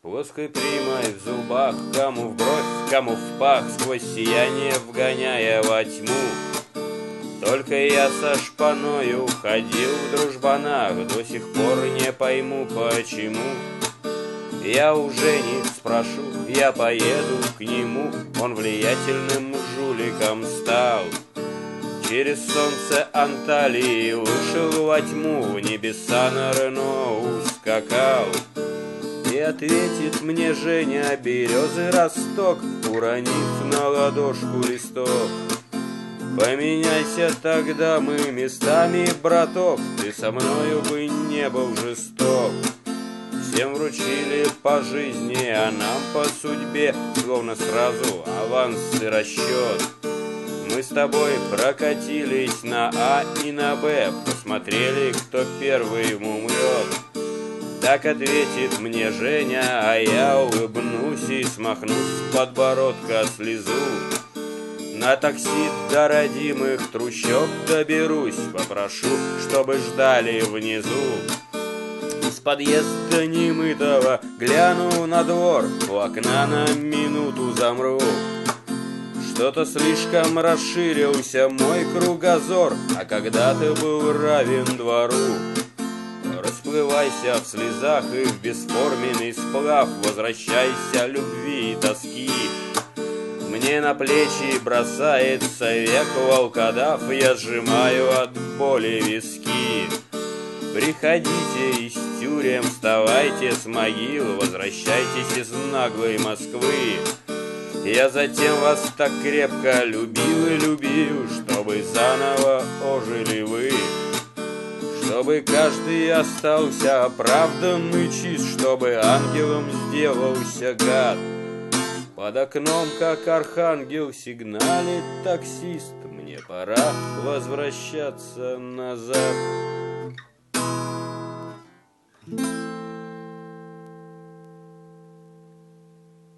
Плоской примой в зубах, кому в бровь, кому в пах, сквозь сияние вгоняя во тьму. Только я со шпаною ходил в дружбанах, до сих пор не пойму почему. Я у Жени спрошу, я поеду к нему, он влиятельным жуликом стал. Через солнце Анталии вышел во тьму, в небеса на Рено ускакал. И ответит мне Женя березы росток, уронив на ладошку листок. Поменяйся тогда мы местами, браток, ты со мною бы не был жесток. Всем вручили по жизни, а нам по судьбе, словно сразу аванс и расчет. Мы с тобой прокатились на А и на Б, посмотрели, кто первый умрет. Так ответит мне Женя, а я улыбнусь и смахну с подбородка слезу. На такси до родимых трущоб доберусь, попрошу, чтобы ждали внизу. Из подъезда немытого гляну на двор, у окна на минуту замру. Что-то слишком расширился мой кругозор, а когда-то был равен двору. Расплывайся в слезах и в бесформенный сплав, возвращайся любви и тоски. Мне на плечи бросается век волкодав, я сжимаю от боли виски. Приходите из тюрем, вставайте с могил, возвращайтесь из наглой Москвы. Я затем вас так крепко любил и любил, чтобы заново ожили вы. Чтобы каждый остался оправдан и чист, чтобы ангелом сделался гад. Под окном, как архангел, сигналит таксист, мне пора возвращаться назад.